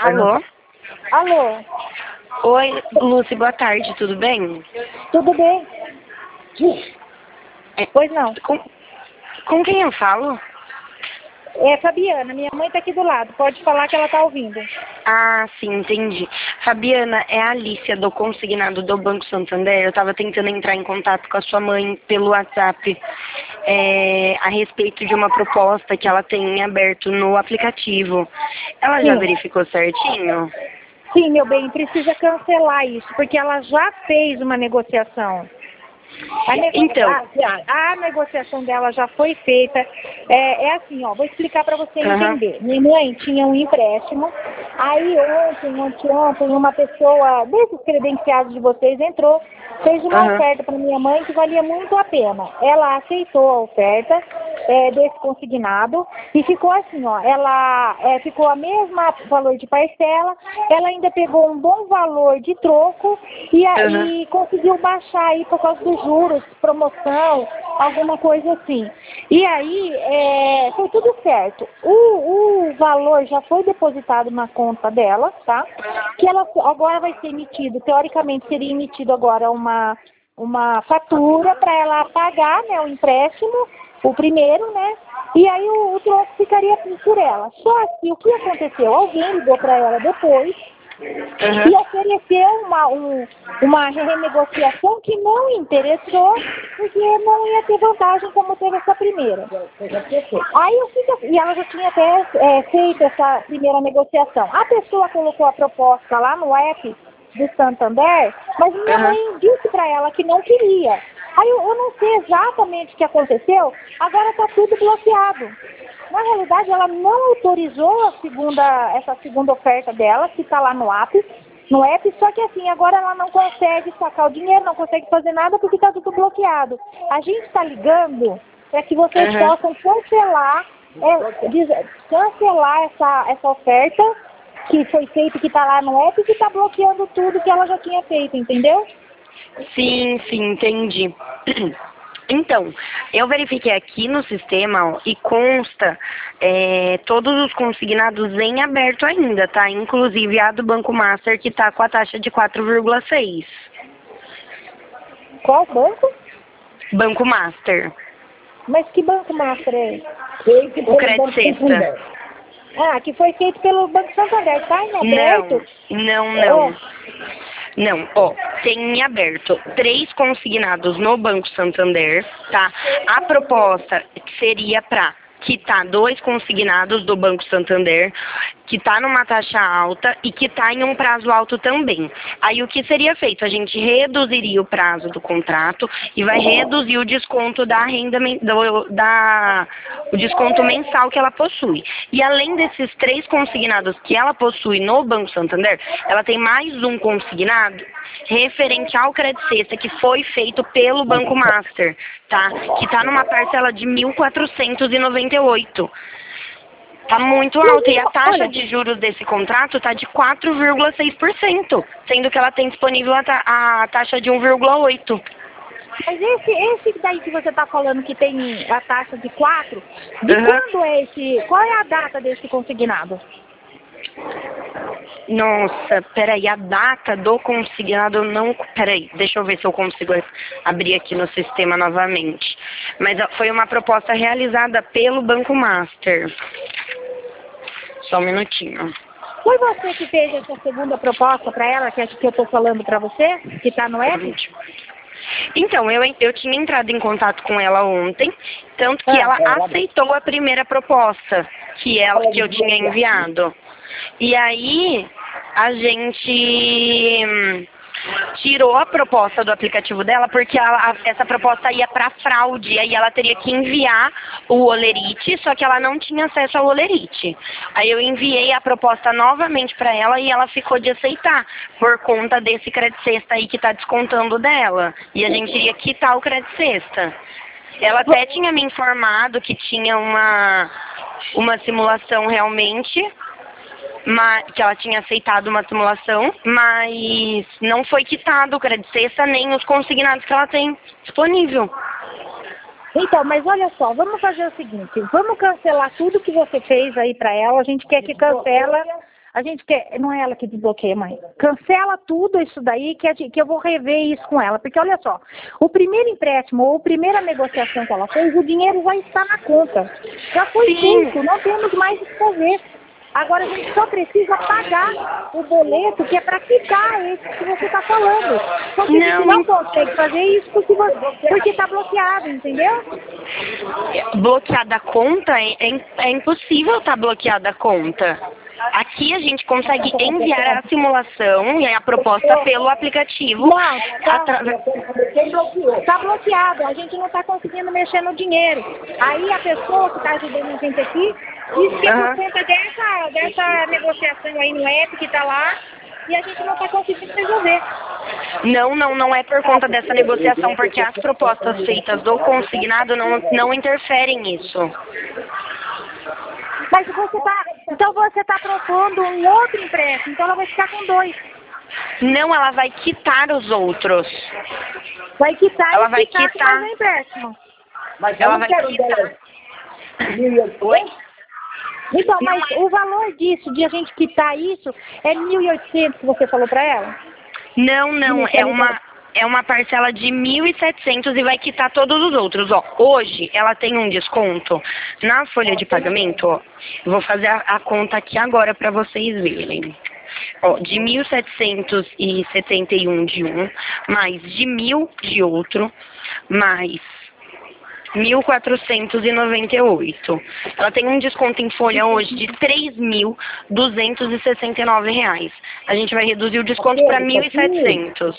Alô? Alô? Oi, Lúcia, boa tarde, tudo bem? Tudo bem? Pois não. Com quem eu falo? É Fabiana, minha mãe tá aqui do lado. Pode falar que ela tá ouvindo. Ah, sim, entendi. Fabiana, é a Alicia do Consignado do Banco Santander. Eu estava tentando entrar em contato com a sua mãe pelo WhatsApp a respeito de uma proposta que ela tem aberto no aplicativo. Ela já Sim. verificou certinho? Sim, meu bem, precisa cancelar isso, porque ela já fez uma negociação. Então. A negociação dela já foi feita. É assim, ó, vou explicar para você entender. Minha mãe tinha um empréstimo, aí ontem, uma pessoa desses credenciados de vocês entrou, fez uma oferta para minha mãe que valia muito a pena. Ela aceitou a oferta desse consignado e ficou assim, ó, ela ficou a mesma valor de parcela, ela ainda pegou um bom valor de troco e conseguiu baixar aí por causa dos juros, promoção, alguma coisa assim. E aí, foi tudo certo. O valor já foi depositado na conta dela, tá? Que ela agora vai ser emitido, teoricamente seria emitido agora uma fatura para ela pagar, né, o empréstimo, o primeiro, né? E aí o troco ficaria por ela. Só que o que aconteceu? Alguém ligou para ela depois e ofereceu uma renegociação que não interessou, porque não ia ter vantagem como teve essa primeira. Aí e ela já tinha até feito essa primeira negociação. A pessoa colocou a proposta lá no app do Santander, mas minha mãe disse para ela que não queria. Aí eu não sei exatamente o que aconteceu, agora está tudo bloqueado. Na realidade, ela não autorizou essa segunda oferta dela, que está lá no app, só que assim, agora ela não consegue sacar o dinheiro, não consegue fazer nada porque está tudo bloqueado. A gente está ligando para que vocês possam cancelar essa oferta que foi feita, que está lá no app, que está bloqueando tudo que ela já tinha feito, entendeu? Sim, entendi. Então, eu verifiquei aqui no sistema, ó, e consta todos os consignados em aberto ainda, tá? Inclusive a do Banco Master, que tá com a taxa de 4,6. Qual banco? Banco Master. Mas que Banco Master é esse? O Credit Sexta. Ah, que foi feito pelo Banco Santander, tá em aberto? Não, ó, tem em aberto 3 consignados no Banco Santander, tá? A proposta seria para quitar 2 consignados do Banco Santander, que está numa taxa alta e que está em um prazo alto também. Aí o que seria feito? A gente reduziria o prazo do contrato e vai reduzir o desconto da renda, o desconto mensal que ela possui. E além desses 3 consignados que ela possui no Banco Santander, ela tem mais um consignado referente ao Credit Sexta, que foi feito pelo Banco Master, tá? Que está numa parcela de 1.498. Tá muito alto. E a taxa de juros desse contrato tá de 4,6%, sendo que ela tem disponível a taxa de 1,8%. Mas esse daí que você tá falando que tem a taxa de 4, de quando é esse? Qual é a data desse consignado? Nossa, peraí, a data do consignado não... Peraí, deixa eu ver se eu consigo abrir aqui no sistema novamente. Mas foi uma proposta realizada pelo Banco Master. Só um minutinho. Foi você que fez essa segunda proposta para ela, que eu tô falando para você, que tá no app? Então, eu tinha entrado em contato com ela ontem, tanto que ela aceitou a primeira proposta que eu tinha enviado. E aí, a gente tirou a proposta do aplicativo dela porque essa proposta ia para fraude, e aí ela teria que enviar o Olerite, só que ela não tinha acesso ao Olerite. Aí eu enviei a proposta novamente para ela e ela ficou de aceitar, por conta desse Credit Sexta aí que está descontando dela. E a gente iria quitar o Credit Sexta. Ela até tinha me informado que tinha uma simulação realmente, que ela tinha aceitado uma simulação, mas não foi quitado o Credit Sexta nem os consignados que ela tem disponível. Então, mas olha só, vamos fazer o seguinte, vamos cancelar tudo que você fez aí para ela, a gente quer que cancela A gente quer, não é ela que desbloqueia, mãe. Cancela tudo isso daí que eu vou rever isso com ela. Porque olha só, o primeiro empréstimo ou a primeira negociação que ela fez, o dinheiro já está na conta. Já foi feito, não temos mais o que fazer. Agora a gente só precisa pagar o boleto que é para quitar esse que você está falando. Só que a gente não consegue fazer isso porque está bloqueado, entendeu? Bloqueada a conta? É impossível estar bloqueada a conta. Aqui a gente consegue enviar a simulação e a proposta pelo aplicativo. Não, tá bloqueado. A gente não está conseguindo mexer no dinheiro. Aí a pessoa que está ajudando a gente aqui diz que é por conta dessa negociação aí no app que está lá e a gente não está conseguindo resolver. Não é por conta dessa negociação, porque as propostas feitas do consignado não interferem nisso. Mas você está propondo um outro empréstimo, então ela vai ficar com 2. Não, ela vai quitar os outros. Vai quitar ela e vai quitar quitar mais um empréstimo. Mas ela vai quitar. Oi? Então, mas o valor disso, de a gente quitar isso, é 1.800 que você falou para ela? Não, é uma parcela de 1.700 e vai quitar todos os outros. Ó, hoje ela tem um desconto na folha de pagamento, ó. Vou fazer a conta aqui agora para vocês verem. Ó, de 1.771 de um, mais de 1.000 de outro, mais 1.498. Ela tem um desconto em folha hoje de R$3.269. A gente vai reduzir o desconto para 1.700.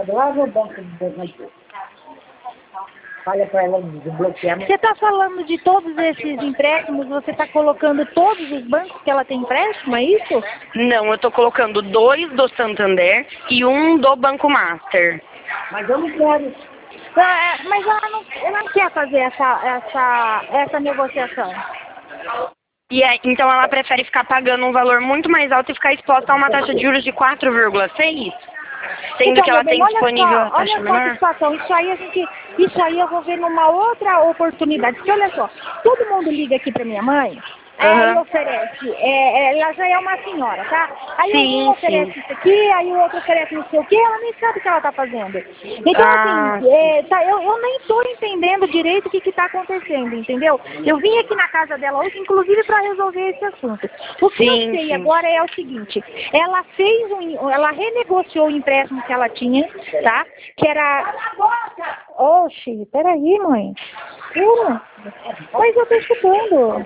Olha para ela desbloquear. Você está falando de todos esses empréstimos, você está colocando todos os bancos que ela tem empréstimo, é isso? Não, eu estou colocando 2 do Santander e 1 do Banco Master. Mas eu não quero. Mas ela não quer fazer essa negociação. Então ela prefere ficar pagando um valor muito mais alto e ficar exposta a uma taxa de juros de 4,6? Sendo então, que ela tem disponível a taxa menor? Olha só a situação, isso aí eu vou ver numa outra oportunidade. Porque olha só, todo mundo liga aqui pra minha mãe, e oferece, ela já é uma senhora, tá? Aí um oferece isso aqui, aí o outro oferece não sei o quê, ela nem sabe o que ela tá fazendo. Então, assim, eu nem tô entendendo direito o que tá acontecendo, entendeu? Eu vim aqui na casa dela hoje, inclusive, para resolver esse assunto. O que eu sei agora é o seguinte, ela renegociou o empréstimo que ela tinha, tá? Que era... Oxi, peraí, mãe. Mas eu tô escutando.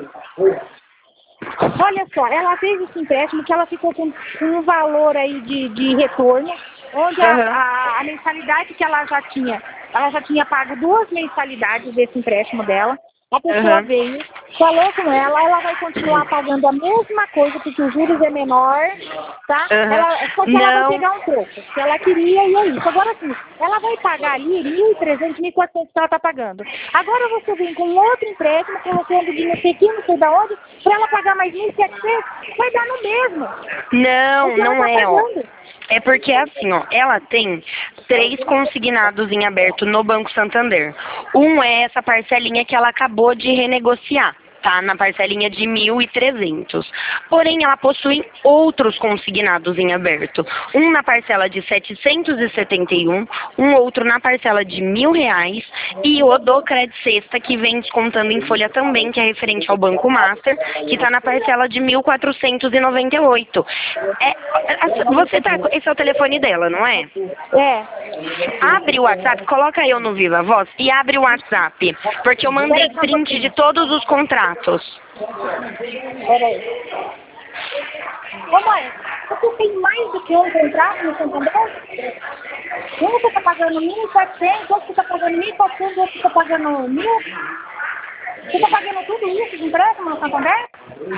Olha só, ela fez esse empréstimo que ela ficou com um valor aí de retorno, onde a mensalidade que ela já tinha pago 2 mensalidades desse empréstimo dela. A pessoa veio, falou com ela vai continuar pagando a mesma coisa, porque os juros é menor, tá? Só que ela vai pegar um troco, se ela queria, e é isso. Agora sim, ela vai pagar ali 1.300, 1.400 que ela tá pagando. Agora você vem com outro empréstimo, colocando dinheiro pequeno, não sei da onde, pra ela pagar mais 1.700, vai dar no mesmo. Não é, ó. É porque assim, ó, ela tem 3 consignados em aberto no Banco Santander. Um é essa parcelinha que ela acabou de renegociar, tá? Na parcelinha de 1.300. Porém, ela possui outros consignados em aberto. Um na parcela de 771, um outro na parcela de R$1.000 e o do Crédito Sexta, que vem descontando em folha também, que é referente ao Banco Master, que está na parcela de 1.498. Esse é o telefone dela, não é? Abre o WhatsApp, coloca eu no Viva Voz e abre o WhatsApp, porque eu mandei print de todos os contratos. Peraí. Ô mãe, você tem mais do que um contrato no Santander? Um você está pagando 1.700, outro você está pagando 1.400, outro você está pagando 1.000? Você está pagando tudo isso de empréstimo no Santander?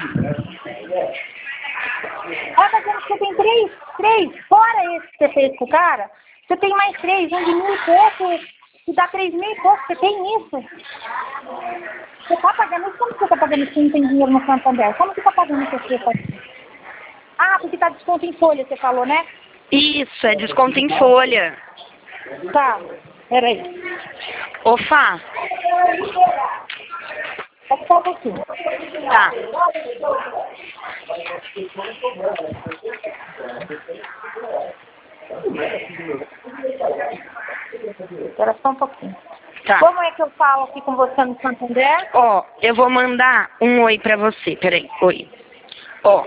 Ela está dizendo que você tem 3, fora esse que você fez com o cara, você tem mais 3, um de 1.000 e pouco, que dá 3.000 e pouco, você tem isso? Você está pagando isso? Como você está pagando isso? Não tem dinheiro no Santander? Como você está pagando isso aqui? Porque está desconto em folha, você falou, né? Isso, é desconto em folha. Tá, peraí. Ô, Fá. É só um pouquinho. Tá. Espera só um pouquinho. Tá. Como é que eu falo aqui com você no Santander? Ó, eu vou mandar um oi pra você. Peraí, oi. Ó.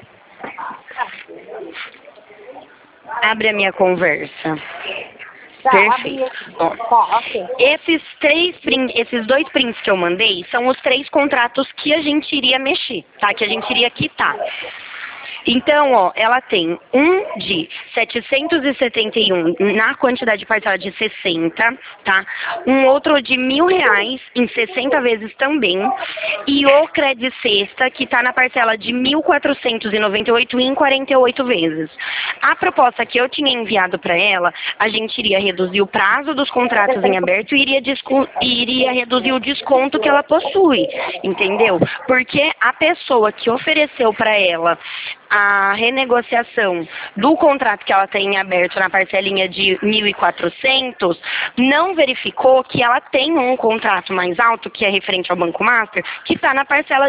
Abre a minha conversa. Tá, Perfeito. abri aqui. Ó. Tá, ok. Esses 2 prints que eu mandei são os 3 contratos que a gente iria mexer, tá? Que a gente iria quitar. Então, ó, ela tem um de 771 na quantidade parcial de 60, tá? Um outro de R$ 1.000 em 60 vezes também. E o Cred Sexta, que tá na parcela de 1.498 em 48 vezes. A proposta que eu tinha enviado para ela, a gente iria reduzir o prazo dos contratos em aberto e iria reduzir o desconto que ela possui, entendeu? Porque a pessoa que ofereceu para ela a renegociação do contrato que ela tem em aberto na parcelinha de 1.400, não verificou que ela tem um contrato mais alto, que é referente ao Banco Master, que está na parcela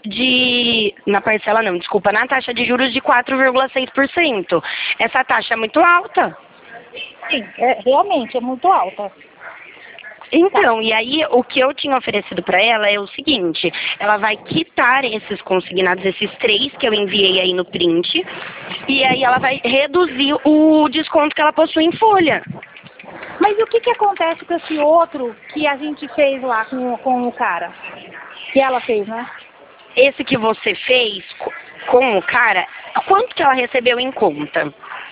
na taxa de juros de 4,6%. Essa taxa é muito alta. Sim, realmente é muito alta. Então, e aí o que eu tinha oferecido para ela é o seguinte, ela vai quitar esses consignados, esses 3 que eu enviei aí no print, e aí ela vai reduzir o desconto que ela possui em folha. Mas o que acontece com esse outro que a gente fez lá com o cara? Que ela fez, né? Esse que você fez com o cara, quanto que ela recebeu em conta?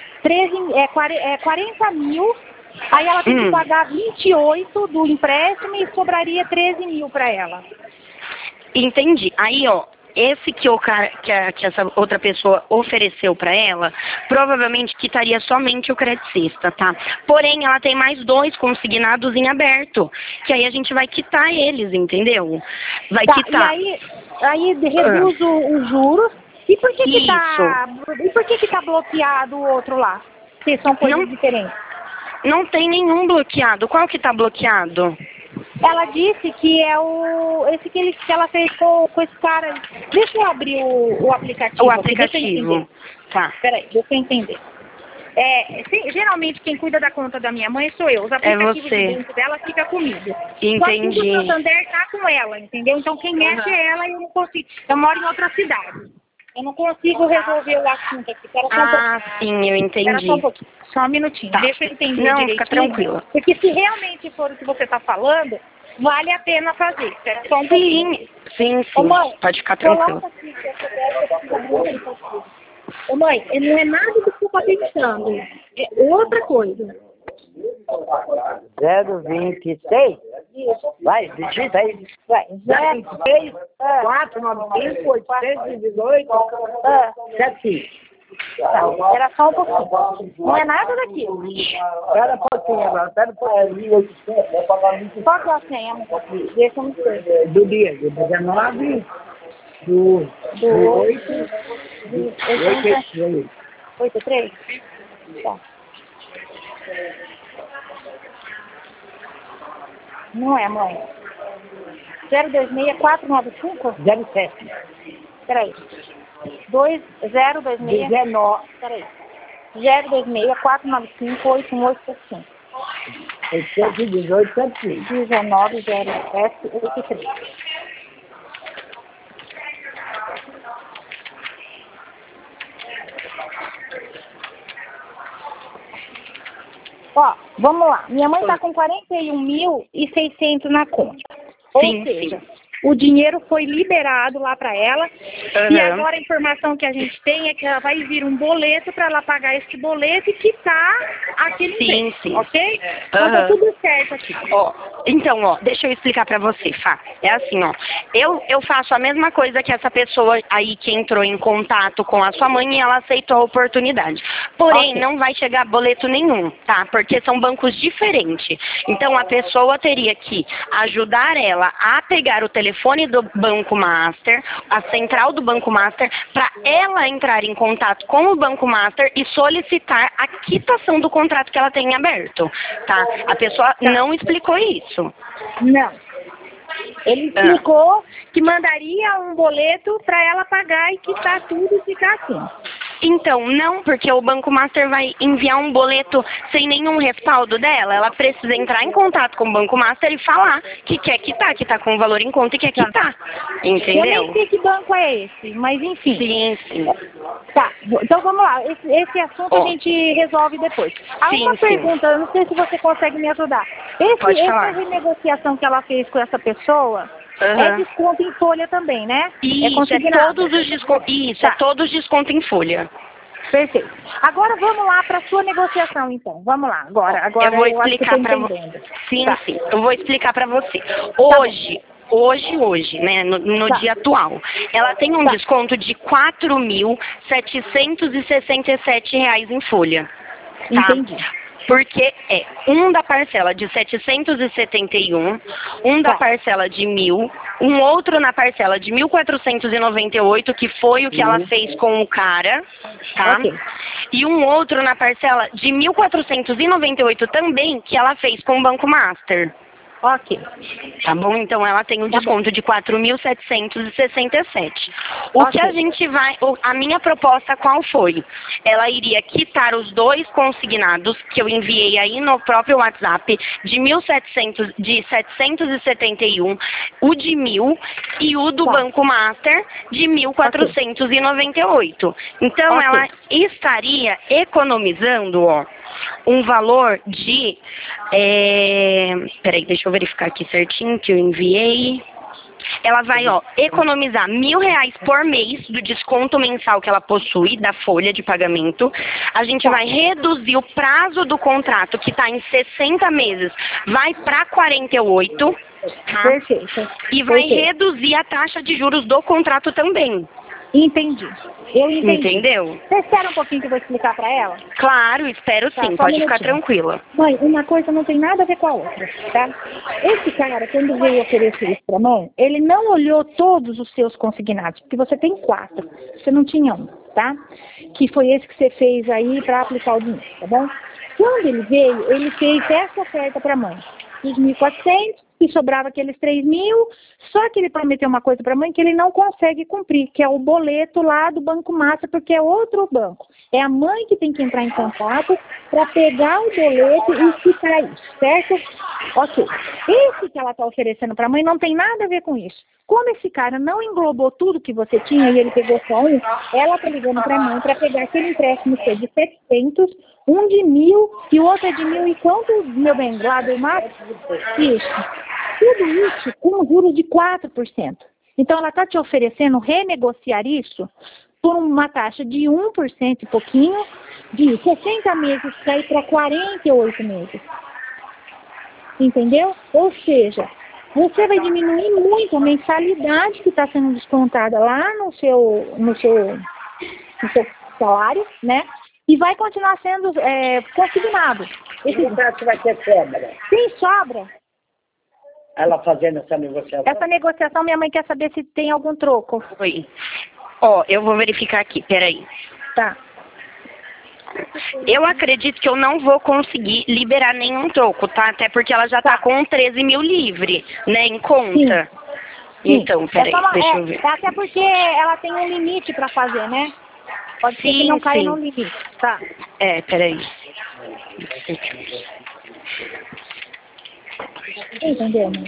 40 mil, aí ela tem que pagar 28 do empréstimo e sobraria 13 mil para ela. Entendi. Aí, ó, esse que que essa outra pessoa ofereceu para ela, provavelmente quitaria somente o Cred Sexta, tá? Porém, ela tem mais 2 consignados em aberto, que aí a gente vai quitar eles, entendeu? Vai quitar. E aí reduz os juros. E por que tá bloqueado o outro lá? Se são coisas diferentes. Não tem nenhum bloqueado. Qual que tá bloqueado? Ela disse que é esse que ela fez com esse cara. Deixa eu abrir o aplicativo. O aplicativo. Tá. Peraí, deixa eu entender. Geralmente quem cuida da conta da minha mãe sou eu. Os aplicativos de banco dela fica comigo. Entendi. Só que o Santander tá com ela, entendeu? Então quem mexe é ela e eu não consigo. Eu moro em outra cidade. Eu não consigo resolver o assunto aqui. Sim, eu entendi. Espera só um pouquinho. Só um minutinho. Tá. Deixa eu entender Não, direitinho. fica tranquila. Porque se realmente for o que você está falando, vale a pena fazer. Espera só um pouquinho. Sim. Ô, mãe, pode ficar tranquila. Ô, mãe, não é nada do que você está pensando. É outra coisa. 026. Vai, digita aí. Vai. 026 495 818 75. Era só um pouquinho. Não é nada daquilo. Espera um pouquinho agora. Espera um pouquinho. Qual que é a senha, amor? Deixa eu me ver. Do dia, do 19, do 8, do 83. 83? Tá. Não é, mãe. 026 495? 07. Peraí. 026. 19. Peraí. 026 495 8185. 818, 73. 19 07 83. Ó, vamos lá. Minha mãe tá com 41.600 na conta. Ou seja, o dinheiro foi liberado lá para ela. E agora a informação que a gente tem é que ela vai vir um boleto para ela pagar esse boleto e quitar aquele Sim. ok? Então tá tudo certo aqui. Então, deixa eu explicar pra você, Fá. É assim, eu faço a mesma coisa que essa pessoa aí que entrou em contato com a sua mãe e ela aceitou a oportunidade. Porém, não vai chegar boleto nenhum, tá? Porque são bancos diferentes. Então, a pessoa teria que ajudar ela a pegar o telefone do Banco Master, a central do Banco Master, para ela entrar em contato com o Banco Master e solicitar a quitação do contrato que ela tem aberto, tá? A pessoa não explicou isso. Não. Ele explicou que mandaria um boleto para ela pagar e quitar tudo e ficar assim. Então, não, porque o Banco Master vai enviar um boleto sem nenhum respaldo dela. Ela precisa entrar em contato com o Banco Master e falar que quer quitar, que tá com o valor em conta e quer quitar. Entendeu? Eu nem sei que banco é esse, mas enfim. Sim, sim. Tá, então vamos lá. Esse assunto a gente resolve depois. Há Sim, uma pergunta, eu não sei se você consegue me ajudar. Pode falar. Essa renegociação que ela fez com essa pessoa é desconto em folha também, né? Isso, é todos os descontos. Isso, é todos os descontos em folha. Perfeito. Agora vamos lá para a sua negociação, então. Vamos lá. Agora eu vou explicar para você. Sim, sim. Eu vou explicar para você. Hoje, né, no dia atual, ela tem um desconto de R$ 4.767 em folha. Tá? Entendi. Porque é um da parcela de 771, um da parcela de 1.000, um outro na parcela de 1.498, que foi o que ela fez com o cara, tá? E um outro na parcela de 1.498 também, que ela fez com o Banco Master. Ok. Tá bom? Então ela tem um desconto de 4.767. O que a gente vai... A minha proposta qual foi? Ela iria quitar os dois consignados que eu enviei aí no próprio WhatsApp de 771, o de 1.000 e o do Banco Master de 1.498. Então ela estaria economizando, ó, um valor de... Peraí, deixa eu verificar aqui certinho que eu enviei. Ela vai, ó, economizar R$ 1.000 por mês do desconto mensal que ela possui da folha de pagamento. A gente vai reduzir o prazo do contrato, que está em 60 meses, vai para 48. Tá? Perfeito. E vai reduzir a taxa de juros do contrato também. Entendi. Eu entendi. Entendeu? Você espera um pouquinho que eu vou explicar para ela? Claro, espero sim. Pode ficar tranquila. Mãe, uma coisa não tem nada a ver com a outra, tá? Esse cara, quando veio oferecer isso para mãe, ele não olhou todos os seus consignados, porque você tem 4, você não tinha um, tá? Que foi esse que você fez aí para aplicar o dinheiro, tá bom? Quando ele veio, ele fez essa oferta para mãe, os 1.400, e sobrava aqueles 3.000, só que ele prometeu uma coisa para a mãe que ele não consegue cumprir, que é o boleto lá do Banco Master, porque é outro banco. É a mãe que tem que entrar em contato para pegar o boleto e quitar isso, certo? Ok. Esse que ela está oferecendo para a mãe não tem nada a ver com isso. Como esse cara não englobou tudo que você tinha e ele pegou só um, ela está ligando para a mãe para pegar aquele empréstimo seu de 700, um de 1.000 e o outro é de 1.000 e quanto, meu bem, lá do Max? Isso. Tudo isso com juros de 4%. Então, ela está te oferecendo renegociar isso por uma taxa de 1% e pouquinho, de 60 meses para ir para 48 meses. Entendeu? Ou seja, você vai diminuir muito a mensalidade que está sendo descontada lá no seu salário, né? E vai continuar sendo consignado. Esse contrato vai ter sobra. Tem sobra. Ela fazendo essa negociação? Essa negociação, minha mãe quer saber se tem algum troco. Oi. Ó, eu vou verificar aqui, peraí. Tá. Eu acredito que eu não vou conseguir liberar nenhum troco, tá? Até porque ela já tá com 13.000 livre, né, em conta. Sim. Então, peraí, deixa eu ver. Até porque ela tem um limite pra fazer, né? Pode ser que não caia no limite, tá? Peraí. Entendeu, mãe?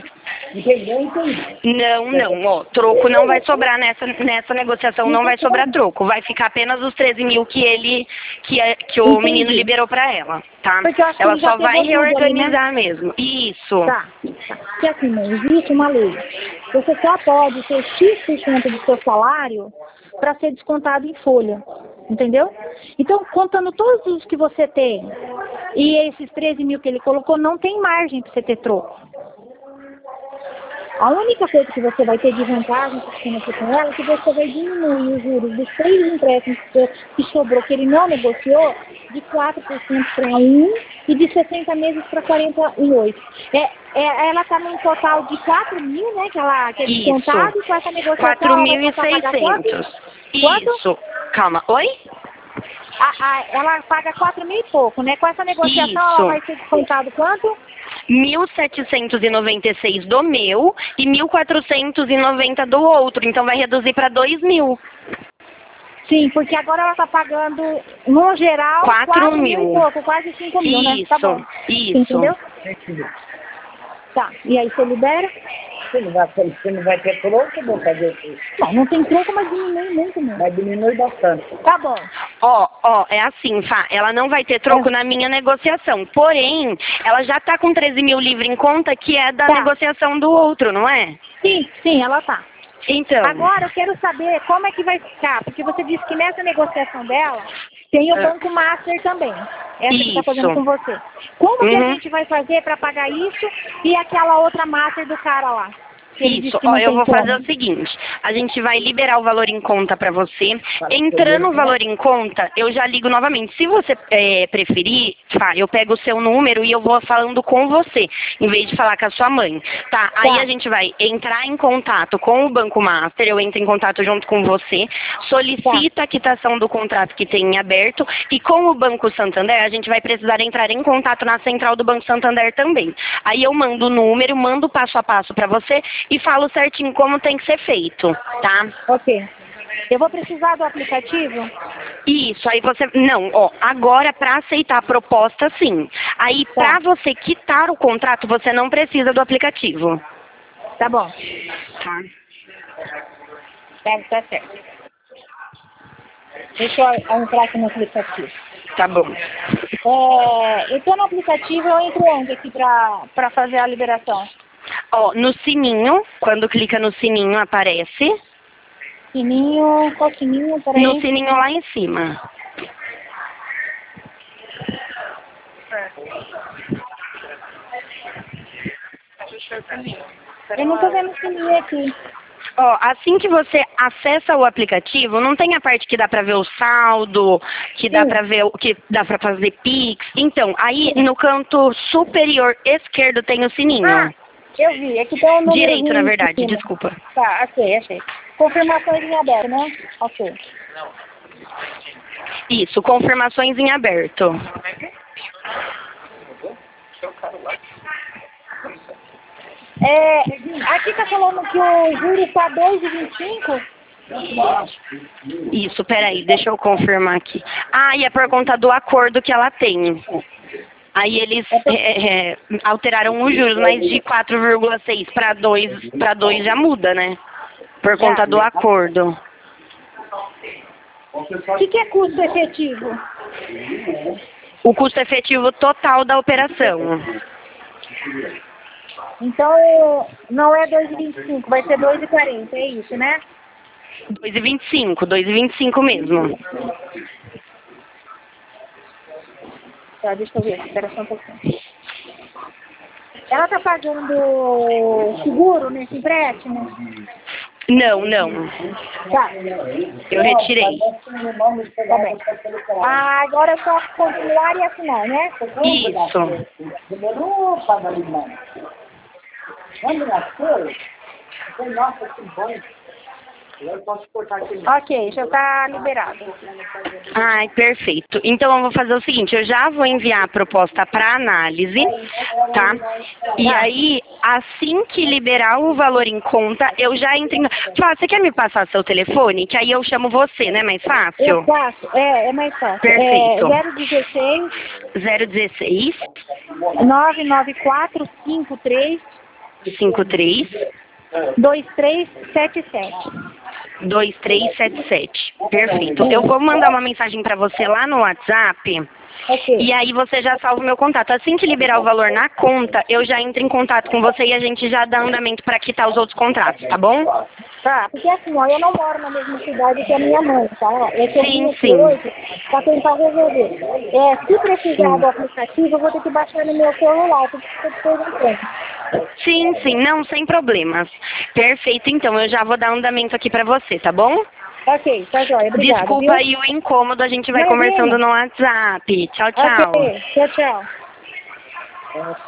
Não, ó, troco não vai sobrar nessa negociação, não vai sobrar troco, vai ficar apenas os 13.000 que o menino liberou pra ela, tá? Ela só vai reorganizar mesmo. Isso. Tá. Porque assim, mãe, existe uma lei. Você só pode ter X% do seu salário para ser descontado em folha, entendeu? Então, contando todos os que você tem e esses 13.000 que ele colocou, não tem margem para você ter troco. A única coisa que você vai ter de vantagem com ela é que você vai diminuir os juros dos 3 empréstimos que sobrou, que ele não negociou, de 4% para 1% e de 60 meses para 48. Ela está num total de 4.000, né, que é descontado, com essa negociação... 4.600. Isso. Calma. Oi? Ela paga 4 mil e pouco, né? Com essa negociação, Isso. ela vai ser descontado quanto? 1.796 do meu e 1.490 do outro. Então vai reduzir para 2.000. Sim, porque agora ela está pagando, no geral, 4 mil e mil. pouco, quase 5 mil, né? Tá bom. Isso. Entendeu? Tá. E aí você libera? Você não vai ter troco, vou fazer isso. Não tem troco, mas diminui muito mesmo. Mas diminui bastante. Tá bom. É assim, Fá, ela não vai ter troco na minha negociação. Porém, ela já tá com 13 mil livre em conta, que é da negociação do outro, não é? Sim, ela tá. Então. Agora eu quero saber como é que vai ficar, porque você disse que nessa negociação dela tem o Banco Master também. Essa que está fazendo com você. Como que a gente vai fazer para pagar isso e aquela outra Master do cara lá? Isso, eu vou fazer o seguinte, a gente vai liberar o valor em conta para você. Entrando o valor em conta, eu já ligo novamente. Se você preferir, eu pego o seu número e eu vou falando com você, em vez de falar com a sua mãe. Tá? Aí a gente vai entrar em contato com o Banco Master, eu entro em contato junto com você, solicita a quitação do contrato que tem em aberto e com o Banco Santander, a gente vai precisar entrar em contato na central do Banco Santander também. Aí eu mando o número, mando o passo a passo para você e falo certinho como tem que ser feito, tá? Ok. Eu vou precisar do aplicativo? Isso, aí você... Não, agora para aceitar a proposta, sim. Aí para você quitar o contrato, você não precisa do aplicativo. Tá bom. Tá. Tá certo. Deixa eu entrar aqui no aplicativo. Tá bom. Então no aplicativo eu entro onde aqui pra fazer a liberação? No sininho, quando clica no sininho aparece. Sininho, qual sininho? Peraí. No sininho lá em cima. Eu não tô vendo o sininho aqui. Assim que você acessa o aplicativo, não tem a parte que dá pra ver o saldo, que dá pra ver, que dá pra fazer Pix. Então, aí no canto superior esquerdo tem o sininho. Eu vi, aqui tem o número. Direito, na verdade, desculpa. Tá, achei. Confirmações em aberto, né? Ok. Isso, confirmações em aberto. Aqui tá falando que o juro está 2,25? Isso, peraí, deixa eu confirmar aqui. E é por conta do acordo que ela tem. Aí eles alteraram os juros, mas de 4,6 para 2 já muda, né? Por conta do acordo. O que é custo efetivo? O custo efetivo total da operação. Então, não é 2,25, vai ser 2,40, é isso, né? 2,25 mesmo. Tá, deixa eu ver, espera só um pouquinho. Ela tá pagando seguro nesse empréstimo? Não. Tá. Eu retirei. Tá bem. Agora é só continuar e assinar, né? Isso. Demorou para dar limão. Quando nasceu, nossa, que bom. Eu posso cortar aqui. Ok, já tá liberado. Perfeito. Então eu vou fazer o seguinte, eu já vou enviar a proposta para análise, tá? E aí, assim que liberar o valor em conta, eu já entro em... Você quer me passar seu telefone? Que aí eu chamo você, né? Mais fácil? Eu faço, é mais fácil. Perfeito. 016 016 994 53 2377. 2377. Perfeito. Eu vou mandar uma mensagem para você lá no WhatsApp. Okay. E aí você já salva o meu contato. Assim que liberar o valor na conta, eu já entro em contato com você e a gente já dá andamento para quitar os outros contratos, tá bom? Tá, porque assim, eu não moro na mesma cidade que a minha mãe, tá? Sim. Hoje pra tentar resolver. Se precisar do aplicativo, eu vou ter que baixar no meu celular, porque eu tô perguntando. Sim, não, sem problemas. Perfeito, então, eu já vou dar andamento aqui pra você, tá bom? Ok, tá jóia, obrigada. Desculpa aí o incômodo, a gente vai conversando no WhatsApp. Tchau. Ok, tchau.